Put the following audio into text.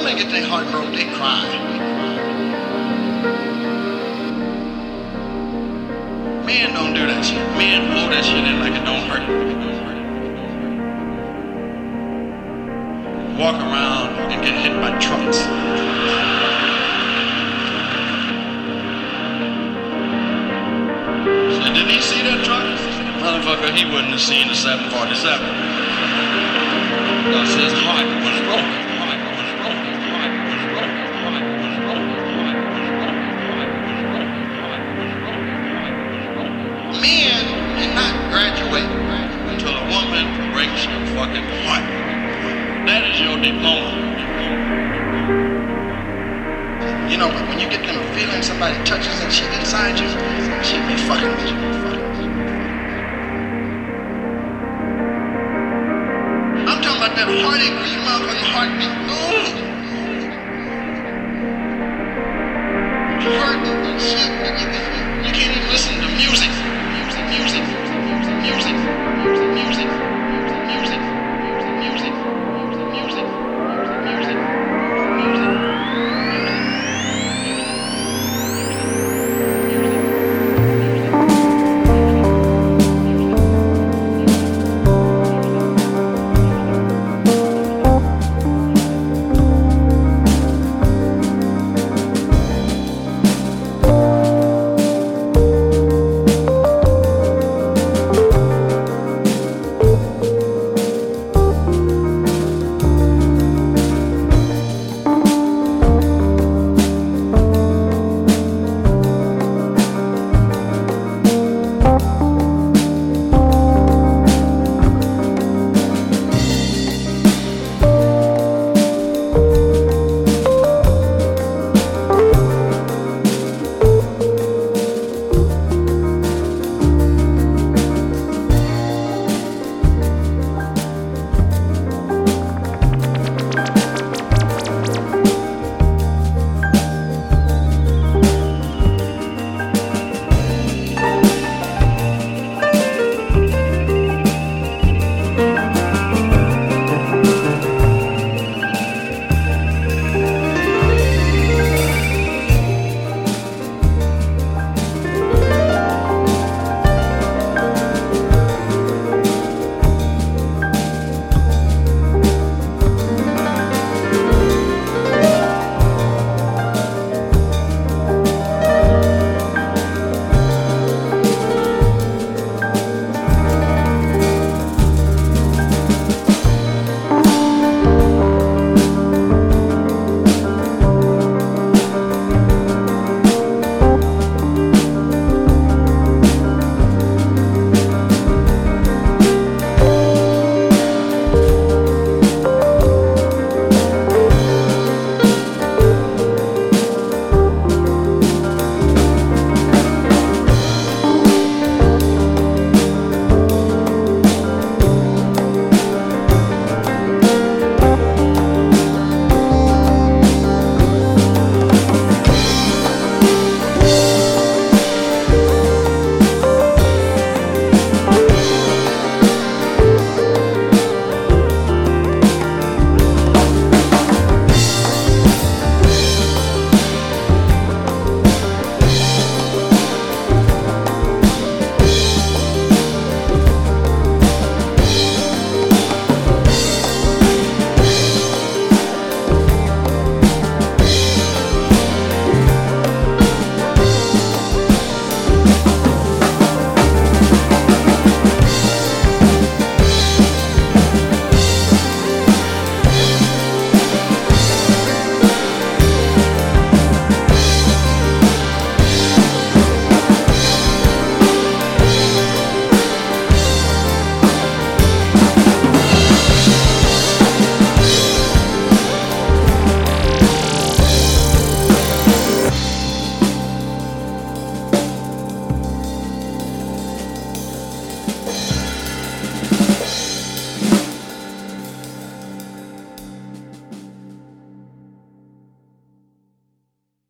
they get their heart broke, they cry. Men don't do that shit. Men hold that shit in like it don't hurt. Walk around and get hit by trucks. So did he see that truck? Motherfucker, he wouldn't have seen the 747. Because his heart was broken. Men cannot graduate until a woman breaks your fucking heart. That is your diploma. You know, but when you get them feeling somebody touches and shit inside you, she be fucking with you. I'm talking about that heartache where your motherfucking heart beat